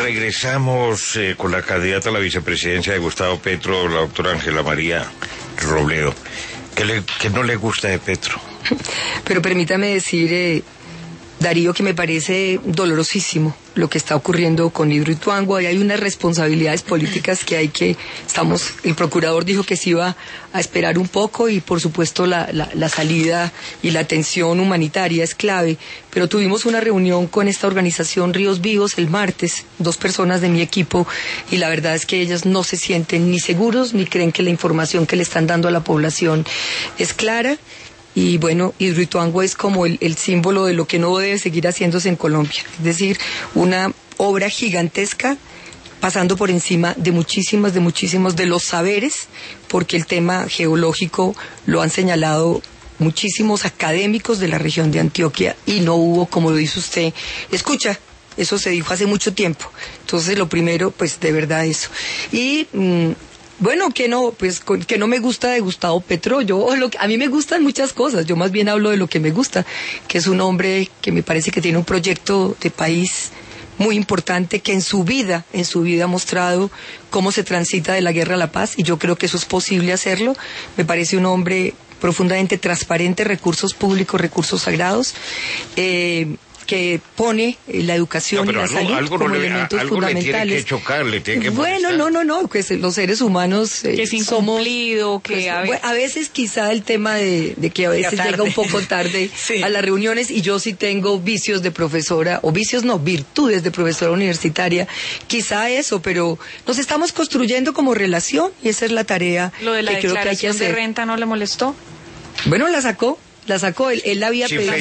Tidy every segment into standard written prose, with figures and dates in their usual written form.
Regresamos con la candidata a la vicepresidencia de Gustavo Petro, la doctora Ángela María Robledo. ¿Qué no le gusta de Petro? Pero permítame decir, Darío, que me parece dolorosísimo lo que está ocurriendo con Hidroituango. Y hay unas responsabilidades políticas el procurador dijo que se iba a esperar un poco y por supuesto la salida y la atención humanitaria es clave. Pero tuvimos una reunión con esta organización Ríos Vivos el martes, 2 personas de mi equipo, y la verdad es que ellas no se sienten ni seguros ni creen que la información que le están dando a la población es clara. Y bueno, Hidroituango es como el símbolo de lo que no debe seguir haciéndose en Colombia. Es decir, una obra gigantesca pasando por encima de muchísimos de los saberes, porque el tema geológico lo han señalado muchísimos académicos de la región de Antioquia y no hubo, como lo dice usted, escucha, eso se dijo hace mucho tiempo. Entonces, lo primero, pues de verdad eso. Y bueno, que no me gusta de Gustavo Petro. A mí me gustan muchas cosas. Yo más bien hablo de lo que me gusta, que es un hombre que me parece que tiene un proyecto de país muy importante, que en su vida ha mostrado cómo se transita de la guerra a la paz, y yo creo que eso es posible hacerlo. Me parece un hombre profundamente transparente, recursos públicos, recursos sagrados, que pone la educación y la salud como elementos fundamentales. Le tiene que chocar, le tiene que molestar. Bueno, no, pues los seres humanos que es incumplido, que a veces quizá el tema de que a veces llega un poco tarde sí. a las reuniones, y yo sí tengo vicios de profesora, o vicios no, virtudes de profesora universitaria, quizá eso, pero nos estamos construyendo como relación y esa es la tarea que creo que hay que hacer. ¿Lo de la declaración de renta no le molestó? Bueno, la sacó, él la había pedido.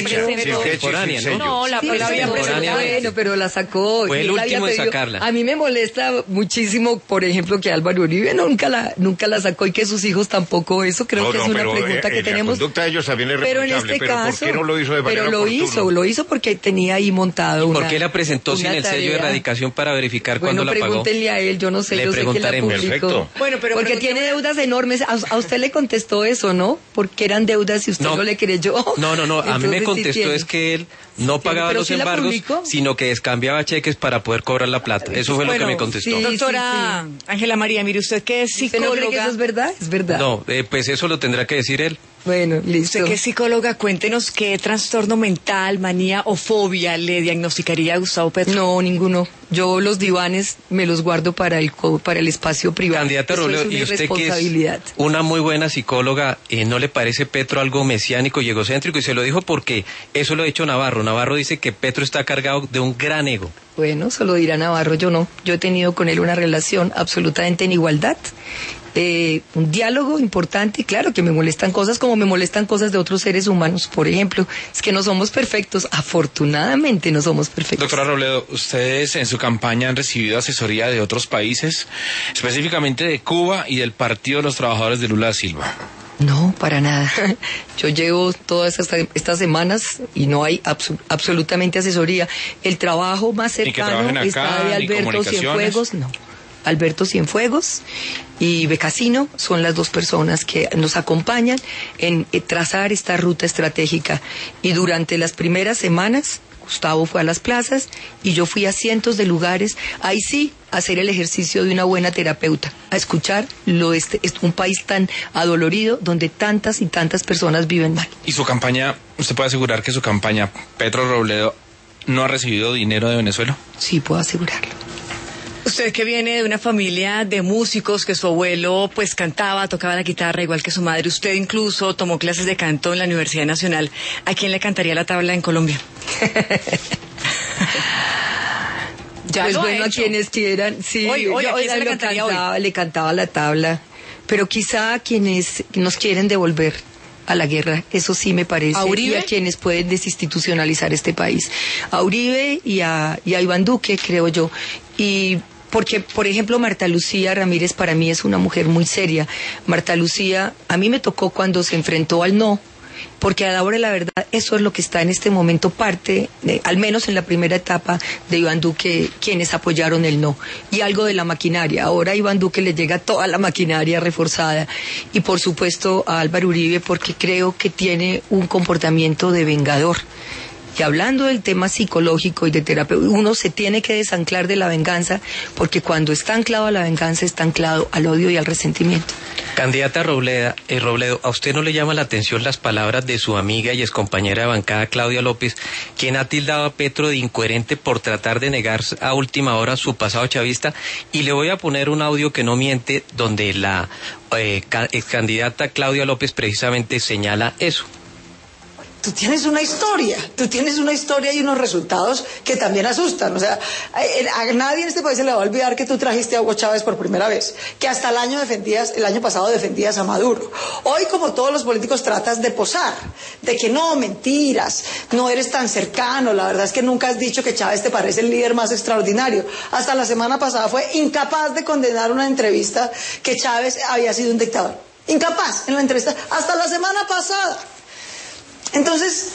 No, la había presentado. Bueno, pero la sacó. Fue el último en sacarla. A mí me molesta muchísimo, por ejemplo, que Álvaro Uribe nunca la sacó y que sus hijos tampoco. Eso creo que es una pregunta que tenemos. La conducta de ellos también es pero en este caso, ¿por qué no lo hizo de manera oportuna? Lo hizo porque tenía ahí montado ¿Por qué la presentó sin el sello de erradicación para verificar cuándo la pagó? Bueno, pregúntenle a él, yo no sé, yo sé que la publicó. Bueno, pero porque tiene deudas enormes. A usted le contestó eso, ¿no? Porque eran deudas y usted no le creyó. No, a mí me contestó es que él no pagaba los embargos, sino que descambiaba cheques para poder cobrar la plata. Eso fue lo que me contestó. Doctora Ángela María, mire, usted que es psicóloga. ¿Usted no cree que eso es verdad? Es verdad. No, pues eso lo tendrá que decir él. Bueno, listo. Usted que es psicóloga, cuéntenos qué trastorno mental, manía o fobia le diagnosticaría a Gustavo Petro. No, ninguno. Yo los divanes me los guardo para el espacio privado. Candidata Robledo, ¿y usted que es una muy buena psicóloga, no le parece Petro algo mesiánico y egocéntrico? Y se lo dijo porque eso lo ha dicho Navarro. Navarro dice que Petro está cargado de un gran ego. Bueno, se lo dirá Navarro, yo no. Yo he tenido con él una relación absolutamente en igualdad. Un diálogo importante, claro que me molestan cosas como me molestan cosas de otros seres humanos, por ejemplo, es que no somos perfectos, afortunadamente no somos perfectos. Doctora Robledo, ustedes en su campaña han recibido asesoría de otros países, específicamente de Cuba y del Partido de los Trabajadores de Lula da Silva. No, para nada. Yo llevo todas estas semanas y no hay absolutamente asesoría. El trabajo más cercano está de Alberto Cienfuegos, no. Alberto Cienfuegos y Becasino son las 2 personas que nos acompañan en trazar esta ruta estratégica. Y durante las primeras semanas, Gustavo fue a las plazas y yo fui a cientos de lugares, ahí sí, a hacer el ejercicio de una buena terapeuta, a escuchar es un país tan adolorido donde tantas y tantas personas viven mal. ¿Y su campaña, usted puede asegurar que su campaña, Petro Robledo, no ha recibido dinero de Venezuela? Sí, puedo asegurarlo. Usted que viene de una familia de músicos, que su abuelo pues cantaba, tocaba la guitarra igual que su madre, usted incluso tomó clases de canto en la Universidad Nacional, ¿a quién le cantaría la tabla en Colombia? Pues bueno, a quienes quieran, sí, le cantaba la tabla, pero quizá a quienes nos quieren devolver a la guerra, eso sí me parece, ¿A Uribe? Y a quienes pueden desinstitucionalizar este país, a Uribe y a Iván Duque, creo yo, y porque, por ejemplo, Marta Lucía Ramírez para mí es una mujer muy seria. Marta Lucía, a mí me tocó cuando se enfrentó al no, porque a la hora de la verdad, eso es lo que está en este momento parte, al menos en la primera etapa de Iván Duque, quienes apoyaron el no, y algo de la maquinaria. Ahora a Iván Duque le llega toda la maquinaria reforzada, y por supuesto a Álvaro Uribe, porque creo que tiene un comportamiento de vengador. Y hablando del tema psicológico y de terapia, uno se tiene que desanclar de la venganza, porque cuando está anclado a la venganza, está anclado al odio y al resentimiento. Candidata Robledo, ¿a usted no le llama la atención las palabras de su amiga y excompañera de bancada Claudia López, quien ha tildado a Petro de incoherente por tratar de negar a última hora su pasado chavista? Y le voy a poner un audio que no miente, donde la excandidata Claudia López precisamente señala eso. Tú tienes una historia y unos resultados que también asustan. O sea, a nadie en este país se le va a olvidar que tú trajiste a Hugo Chávez por primera vez, que hasta el año pasado defendías a Maduro. Hoy, como todos los políticos, tratas de posar, de que no, mentiras, no eres tan cercano, la verdad es que nunca has dicho que Chávez te parece el líder más extraordinario. Hasta la semana pasada fue incapaz de condenar una entrevista que Chávez había sido un dictador. Incapaz en la entrevista, hasta la semana pasada. Entonces,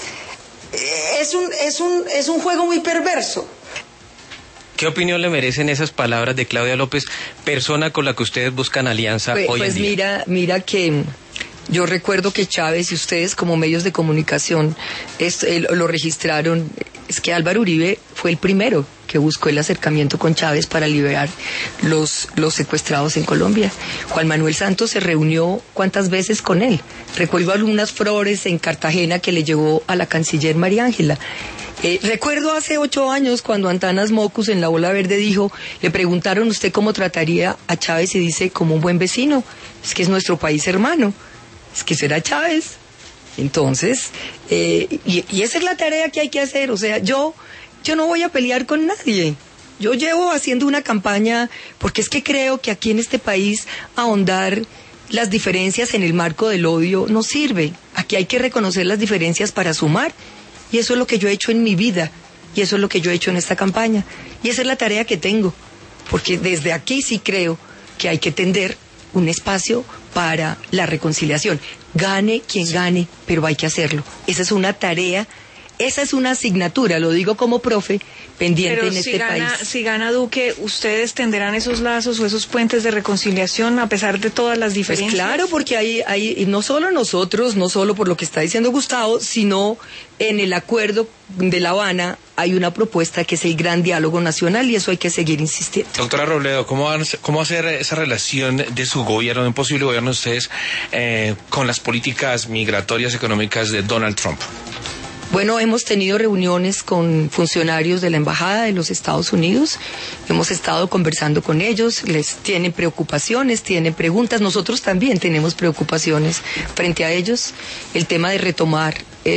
es un juego muy perverso. ¿Qué opinión le merecen esas palabras de Claudia López, persona con la que ustedes buscan alianza hoy en día? Pues mira que yo recuerdo que Chávez y ustedes como medios de comunicación lo registraron. Es que Álvaro Uribe fue el primero que buscó el acercamiento con Chávez para liberar los secuestrados en Colombia. Juan Manuel Santos se reunió ¿cuántas veces con él? Recuerdo algunas flores en Cartagena que le llevó a la canciller María Ángela. Recuerdo hace 8 años cuando Antanas Mocus en La Bola Verde dijo, le preguntaron usted cómo trataría a Chávez y dice, como un buen vecino, es que es nuestro país hermano, es que será Chávez. Entonces, y esa es la tarea que hay que hacer. O sea, yo no voy a pelear con nadie. Yo llevo haciendo una campaña porque es que creo que aquí en este país ahondar las diferencias en el marco del odio no sirve. Aquí hay que reconocer las diferencias para sumar. Y eso es lo que yo he hecho en mi vida. Y eso es lo que yo he hecho en esta campaña. Y esa es la tarea que tengo. Porque desde aquí sí creo que hay que tender un espacio para la reconciliación. Gane quien gane, pero hay que hacerlo. Esa es una tarea, esa es una asignatura, lo digo como profe, pendiente pero en este país. Si gana Duque, ¿ustedes tenderán esos lazos o esos puentes de reconciliación a pesar de todas las diferencias? Pues claro, porque hay no solo nosotros, no solo por lo que está diciendo Gustavo, sino en el acuerdo de La Habana hay una propuesta que es el gran diálogo nacional y eso hay que seguir insistiendo. Doctora Robledo, ¿cómo hacer esa relación de su gobierno, de un posible gobierno de ustedes, con las políticas migratorias económicas de Donald Trump? Bueno, hemos tenido reuniones con funcionarios de la Embajada de los Estados Unidos, hemos estado conversando con ellos, les tienen preocupaciones, tienen preguntas, nosotros también tenemos preocupaciones frente a ellos. El tema de retomar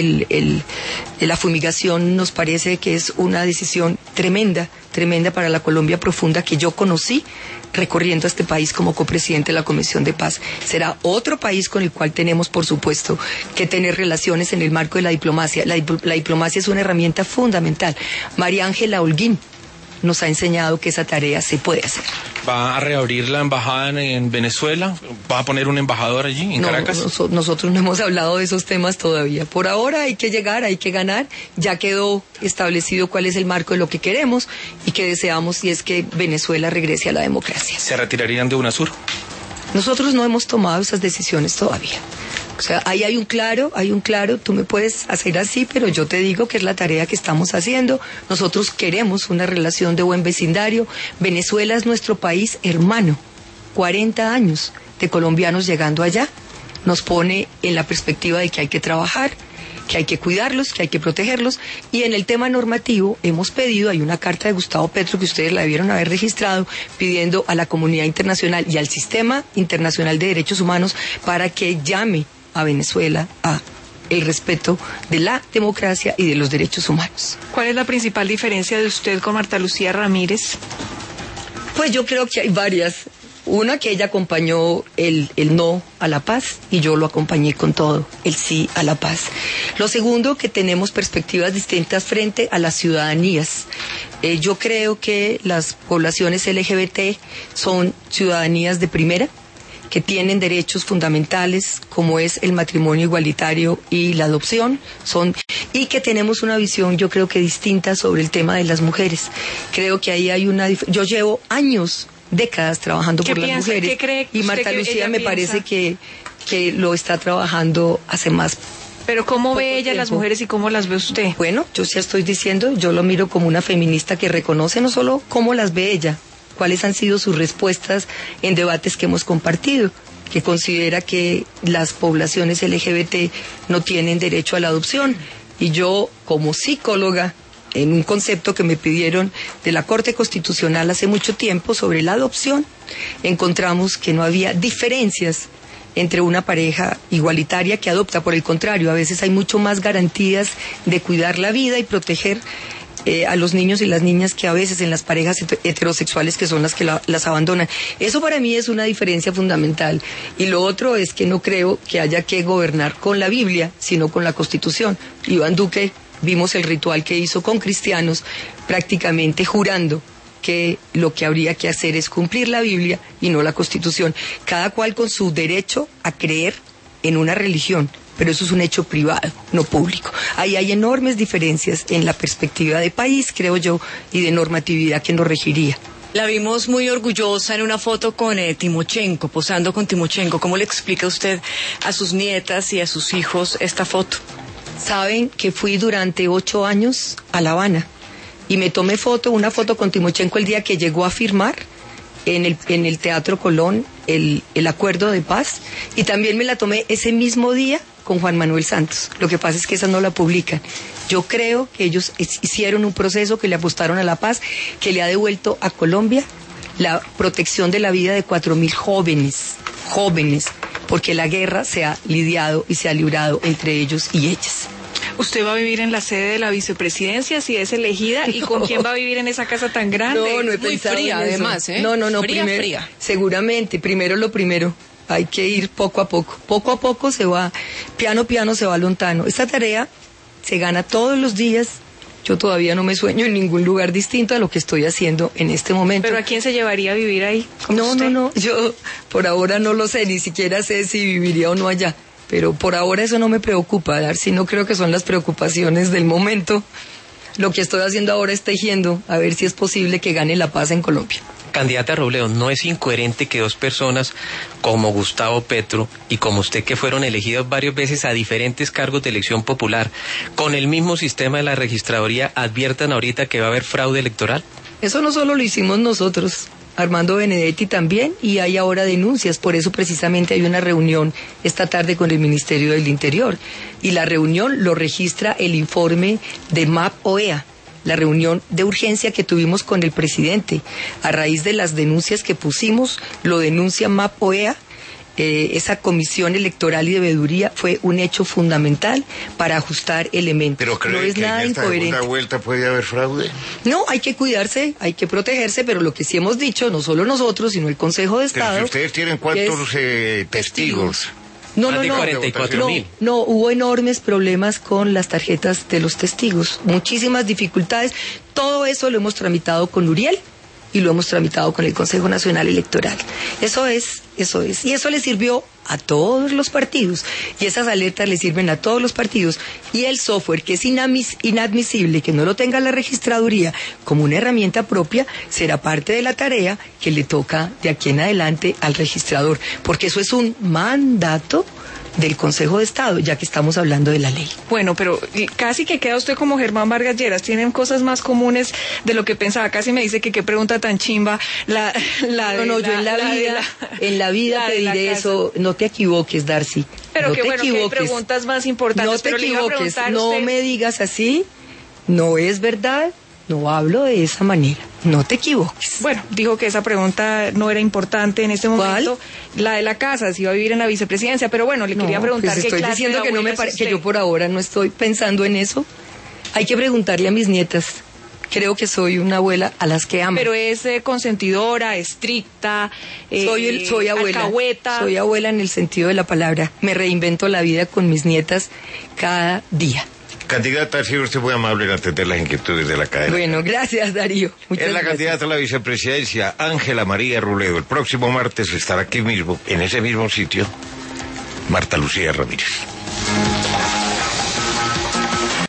la fumigación nos parece que es una decisión tremenda para la Colombia profunda que yo conocí recorriendo este país como copresidente de la Comisión de Paz. Será otro país con el cual tenemos, por supuesto, que tener relaciones en el marco de la diplomacia. La diplomacia es una herramienta fundamental. María Ángela Holguín nos ha enseñado que esa tarea se puede hacer. ¿Va a reabrir la embajada en Venezuela? ¿Va a poner un embajador allí, en Caracas? Nosotros no hemos hablado de esos temas todavía. Por ahora hay que llegar, hay que ganar. Ya quedó establecido cuál es el marco de lo que queremos y que deseamos, y es que Venezuela regrese a la democracia. ¿Se retirarían de UNASUR? Nosotros no hemos tomado esas decisiones todavía. O sea, ahí hay un claro, tú me puedes hacer así, pero yo te digo que es la tarea que estamos haciendo. Nosotros queremos una relación de buen vecindario. Venezuela es nuestro país hermano. 40 años de colombianos llegando allá nos pone en la perspectiva de que hay que trabajar, que hay que cuidarlos, que hay que protegerlos. Y en el tema normativo hemos pedido, hay una carta de Gustavo Petro que ustedes la debieron haber registrado, pidiendo a la comunidad internacional y al sistema internacional de derechos humanos para que llame a Venezuela a el respeto de la democracia y de los derechos humanos. ¿Cuál es la principal diferencia de usted con Marta Lucía Ramírez? Pues yo creo que hay varias. Una, que ella acompañó el no a la paz y yo lo acompañé con todo, el sí a la paz. Lo segundo, que tenemos perspectivas distintas frente a las ciudadanías. Yo creo que las poblaciones LGBT son ciudadanías de primera, que tienen derechos fundamentales como es el matrimonio igualitario y la adopción, y que tenemos una visión, yo creo que distinta sobre el tema de las mujeres. Creo que ahí hay yo llevo años, décadas trabajando por las mujeres, y Marta Lucía me parece que lo está trabajando hace más Pero ¿cómo ve ella tiempo. las mujeres y cómo las ve usted? Bueno, yo ya estoy diciendo, yo lo miro como una feminista que reconoce no solo cómo las ve ella, cuáles han sido sus respuestas en debates que hemos compartido, que considera que las poblaciones LGBT no tienen derecho a la adopción. Y yo, como psicóloga, en un concepto que me pidieron de la Corte Constitucional hace mucho tiempo sobre la adopción, encontramos que no había diferencias entre una pareja igualitaria que adopta. Por el contrario, a veces hay mucho más garantías de cuidar la vida y proteger a los niños y las niñas que a veces en las parejas heterosexuales que son las que las abandonan. Eso para mí es una diferencia fundamental. Y lo otro es que no creo que haya que gobernar con la Biblia, sino con la Constitución. Iván Duque, vimos el ritual que hizo con cristianos, prácticamente jurando que lo que habría que hacer es cumplir la Biblia y no la Constitución. Cada cual con su derecho a creer en una religión, pero eso es un hecho privado, no público. Ahí hay enormes diferencias en la perspectiva de país, creo yo, y de normatividad que nos regiría. La vimos muy orgullosa en una foto con Timochenko, posando con Timochenko. ¿Cómo le explica usted a sus nietas y a sus hijos esta foto? Saben que fui durante 8 años a La Habana y me tomé una foto con Timochenko el día que llegó a firmar en el Teatro Colón el acuerdo de paz, y también me la tomé ese mismo día con Juan Manuel Santos. Lo que pasa es que esa no la publican. Yo creo que ellos hicieron un proceso que le apostaron a la paz, que le ha devuelto a Colombia la protección de la vida de 4.000 jóvenes, porque la guerra se ha lidiado y se ha librado entre ellos y ellas. ¿Usted va a vivir en la sede de la vicepresidencia si es elegida? ¿Y con quién va a vivir en esa casa tan grande? No he Muy pensado fría, en eso. además, ¿eh? No, Fría. Seguramente, primero lo primero. Hay que ir poco a poco. Poco a poco se va, piano se va lontano. Esta tarea se gana todos los días. Yo todavía no me sueño en ningún lugar distinto a lo que estoy haciendo en este momento. ¿Pero a quién se llevaría a vivir ahí? No, yo por ahora no lo sé, ni siquiera sé si viviría o no allá. Pero por ahora eso no me preocupa, Darcy, no creo que son las preocupaciones del momento. Lo que estoy haciendo ahora es tejiendo, a ver si es posible que gane la paz en Colombia. Candidata Robledo, ¿no es incoherente que dos personas como Gustavo Petro y como usted, que fueron elegidos varias veces a diferentes cargos de elección popular, con el mismo sistema de la registraduría, adviertan ahorita que va a haber fraude electoral? Eso no solo lo hicimos nosotros, Armando Benedetti también, y hay ahora denuncias. Por eso precisamente hay una reunión esta tarde con el Ministerio del Interior, y la reunión lo registra el informe de MAP OEA, la reunión de urgencia que tuvimos con el presidente. A raíz de las denuncias que pusimos, lo denuncia MAP OEA. Esa comisión electoral y de veeduría fue un hecho fundamental para ajustar elementos. ¿Pero cree no es que nada en esta incoherente. segunda vuelta puede haber fraude? No, hay que cuidarse, hay que protegerse, pero lo que sí hemos dicho, no solo nosotros, sino el Consejo de Pero Estado... si ustedes tienen cuántos testigos. No, Más de 44.000. No, hubo enormes problemas con las tarjetas de los testigos, muchísimas dificultades. Todo eso lo hemos tramitado con Uriel y lo hemos tramitado con el Consejo Nacional Electoral. Eso es. Y eso le sirvió a todos los partidos, y esas alertas le sirven a todos los partidos. Y el software, que es inadmisible que no lo tenga la registraduría como una herramienta propia, será parte de la tarea que le toca de aquí en adelante al registrador, porque eso es un mandato del Consejo de Estado, ya que estamos hablando de la ley. Bueno, pero casi que queda usted como Germán Vargas Lleras. Tienen cosas más comunes de lo que pensaba. Casi me dice que qué pregunta tan chimba. Yo en la vida te diré eso. No te equivoques, Darcy. Pero no que te bueno, equivoques. que hay preguntas más importantes. No te pero le iba a equivoques, preguntar a no usted. me digas así. No es verdad. No hablo de esa manera. No te equivoques. Bueno, dijo que esa pregunta no era importante en este momento. ¿Cuál? La de la casa, si iba a vivir en la vicepresidencia. Pero bueno, le quería preguntar pues qué estoy clase diciendo de que no me abuela es que yo usted. por ahora no estoy pensando en eso. Hay que preguntarle a mis nietas. Creo que soy una abuela a las que amo. Pero es consentidora, estricta, soy abuela. alcahueta. Soy abuela en el sentido de la palabra. Me reinvento la vida con mis nietas cada día. Candidata, ha sido usted muy amable en atender las inquietudes de la cadena. Bueno, gracias, Darío. Muchas Es la gracias. candidata a la vicepresidencia, Ángela María Robledo. El próximo martes estará aquí mismo, en ese mismo sitio, Marta Lucía Ramírez.